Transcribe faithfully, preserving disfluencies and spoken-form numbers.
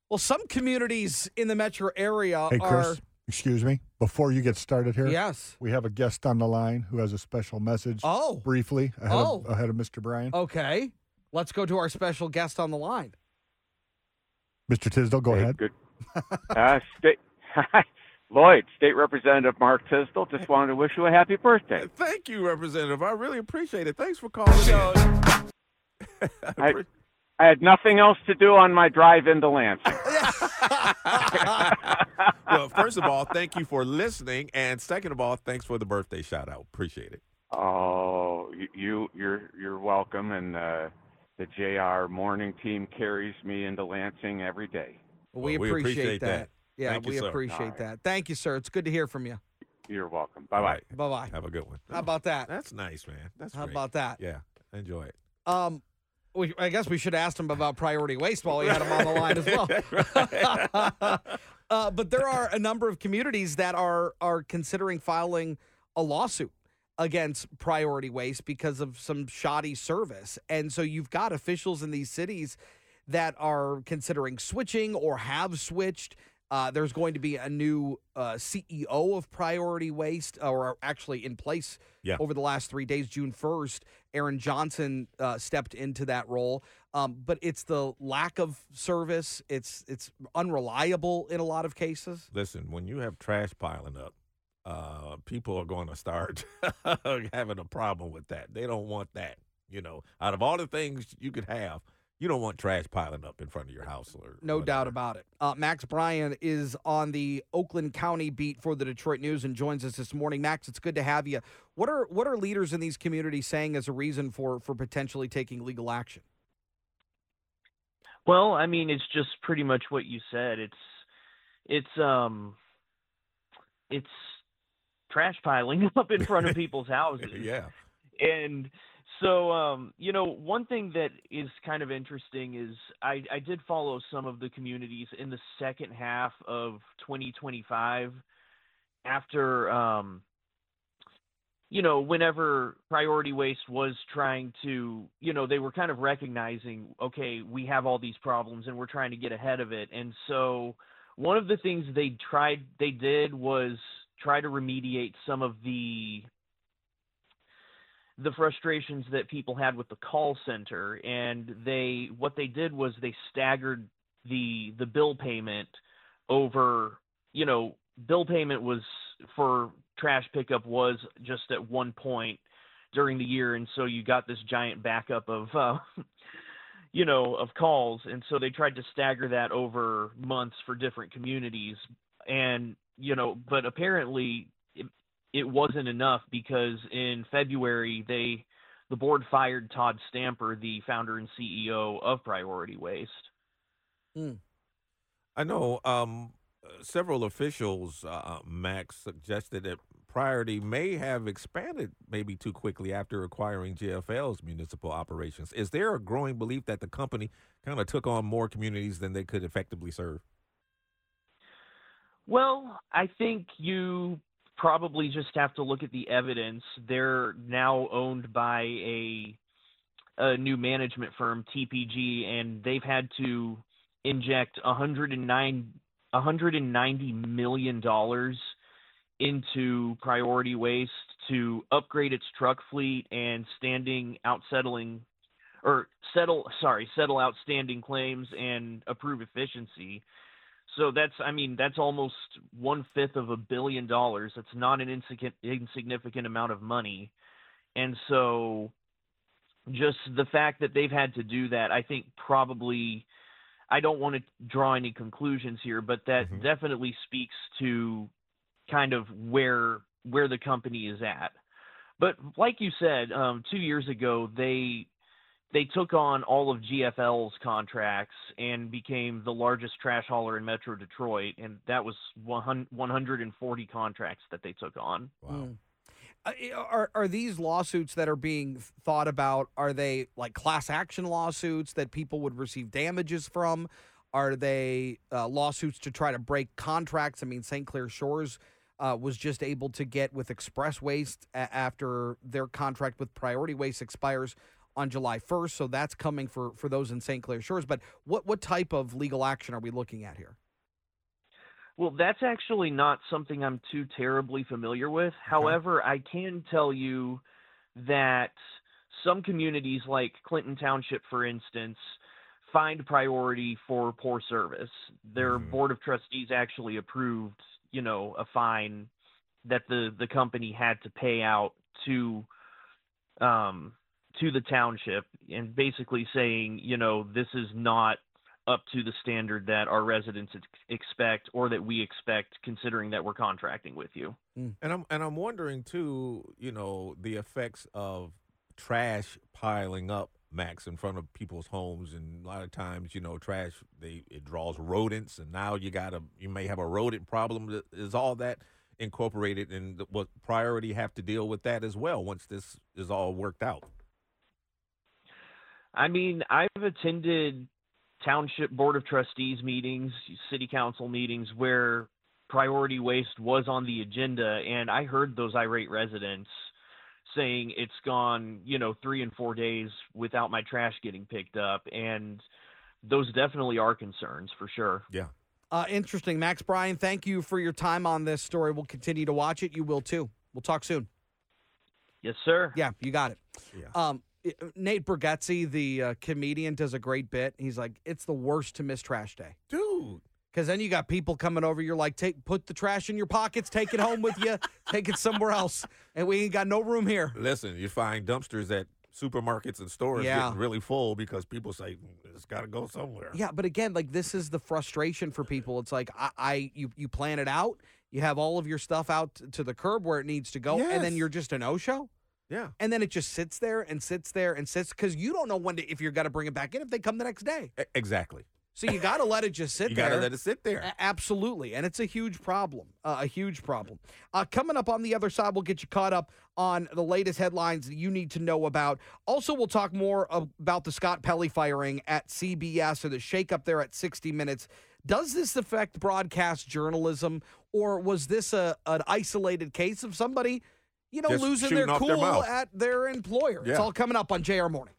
Well, some communities in the metro area Hey, are. Chris, excuse me. Before you get started here, Yes. we have a guest on the line who has a special message. Oh. Briefly, ahead, Oh. of, ahead of Mister Bryan. Okay. Let's go to our special guest on the line. Mister Tisdale, go Hey, ahead. Good. Uh, state, Lloyd, State Representative Mark Tisdale, just wanted to wish you a happy birthday. Thank you, Representative. I really appreciate it. Thanks for calling in. I, I had nothing else to do on my drive into Lansing. Well, first of all, thank you for listening, and second of all, thanks for the birthday shout out. Appreciate it. Oh, you, you you're you're welcome, and uh, the J R morning team carries me into Lansing every day. We, Well, we appreciate, appreciate that. that. Yeah, Thank you, we sir. appreciate All right. that. Thank you, sir. It's good to hear from you. You're welcome. All Bye bye. right. Bye bye. Have a good one. How about that? That's nice, man. That's How great. about that? Yeah, enjoy it. Um, we, I guess we should have asked him about priority waste while we had him on the line as well. uh, but there are a number of communities that are are considering filing a lawsuit against priority waste because of some shoddy service. And so you've got officials in these cities that are considering switching or have switched. Uh, there's going to be a new uh, C E O of Priority Waste, or actually in place Yeah. over the last three days. June first, Aaron Johnson uh, stepped into that role. Um, but it's the lack of service. It's it's unreliable in a lot of cases. Listen, when you have trash piling up, uh, people are going to start having a problem with that. They don't want that. You know, out of all the things you could have, you don't want trash piling up in front of your house. Or No whatever. doubt about it. Uh, Max Bryan is on the Oakland County beat for the Detroit News and joins us this morning. Max, it's good to have you. What are what are leaders in these communities saying as a reason for for potentially taking legal action? Well, I mean, it's just pretty much what you said. It's it's um it's trash piling up in front of people's houses. Yeah. And so, um, you know, one thing that is kind of interesting is I, I did follow some of the communities in the second half of twenty twenty-five after, um, you know, whenever Priority Waste was trying to, you know, they were kind of recognizing, okay, we have all these problems and we're trying to get ahead of it. And so one of the things they tried, they did was try to remediate some of the the frustrations that people had with the call center. And they, what they did was they staggered the, the bill payment over, you know, bill payment was for trash pickup was just at one point during the year. And so you got this giant backup of, uh, you know, of calls. And so they tried to stagger that over months for different communities. And, you know, but apparently it, it wasn't enough because in February, they, the board fired Todd Stamper, the founder and C E O of Priority Waste. Mm. I know um, several officials, uh, Max, suggested that Priority may have expanded maybe too quickly after acquiring J F L's municipal operations. Is there a growing belief that the company kind of took on more communities than they could effectively serve? Well, I think you probably just have to look at the evidence. They're now owned by a a new management firm, T P G, and they've had to inject one hundred nine, one hundred ninety million dollars into Priority Waste to upgrade its truck fleet and standing out settling or settle sorry settle outstanding claims and improve efficiency. So that's, I mean, that's almost one fifth of a billion dollars. That's not an insignificant, insignificant amount of money. And so just the fact that they've had to do that, I think probably, I don't want to draw any conclusions here, but that Mm-hmm. definitely speaks to kind of where, where the company is at. But like you said, um, two years ago, they, They took on all of G F L's contracts and became the largest trash hauler in Metro Detroit, and that was one hundred forty contracts that they took on. Wow. Mm. Uh, Are are these lawsuits that are being thought about, are they like class action lawsuits that people would receive damages from? Are they uh, lawsuits to try to break contracts? I mean, Saint Clair Shores uh, was just able to get with Express Waste a- after their contract with Priority Waste expires on July first, so that's coming for, for those in Saint Clair Shores. But what, what type of legal action are we looking at here? Well, that's actually not something I'm too terribly familiar with. However, I can tell you that some communities like Clinton Township, for instance, find priority for poor service. Their Mhm. board of trustees actually approved, you know, a fine that the, the company had to pay out to um, to the township, and basically saying, you know, this is not up to the standard that our residents ex- expect or that we expect, considering that we're contracting with you. And I'm and I'm wondering too, you know, the effects of trash piling up, Max, in front of people's homes, and a lot of times, you know, trash they it draws rodents, and now you got a you may have a rodent problem. Is all that incorporated, and what priority have to deal with that as well once this is all worked out? I mean, I've attended township board of trustees meetings, city council meetings where priority waste was on the agenda, and I heard those irate residents saying it's gone, you know, three and four days without my trash getting picked up, and those definitely are concerns for sure. Yeah. Uh, interesting. Max Bryan, thank you for your time on this story. We'll continue to watch it. You will too. We'll talk soon. Yes, sir. Yeah, you got it. Yeah. Um, Nate Bargatze, the uh, comedian, does a great bit. He's like, it's the worst to miss trash day. Dude. Because then you got people coming over. You're like, take put the trash in your pockets, take it home with you, take it somewhere else. And we ain't got no room here. Listen, you find dumpsters at supermarkets and stores Yeah. getting really full because people say it's got to go somewhere. Yeah, but again, like this is the frustration for people. It's like I, I you you plan it out, you have all of your stuff out t- to the curb where it needs to go, and then Yes. you're just a no-show. Yeah. And then it just sits there and sits there and sits because you don't know when to, if you're going to bring it back in if they come the next day. E- Exactly. So you got to let it just sit You there. got to let it sit there. A- Absolutely. And it's a huge problem, uh, a huge problem. Uh, coming up on the other side, we'll get you caught up on the latest headlines that you need to know about. Also, we'll talk more about the Scott Pelley firing at C B S or the shakeup there at sixty minutes. Does this affect broadcast journalism, or was this a an isolated case of somebody, you know, Just losing their shooting off their cool mouth. at their employer? It's Yeah. all coming up on J R Morning.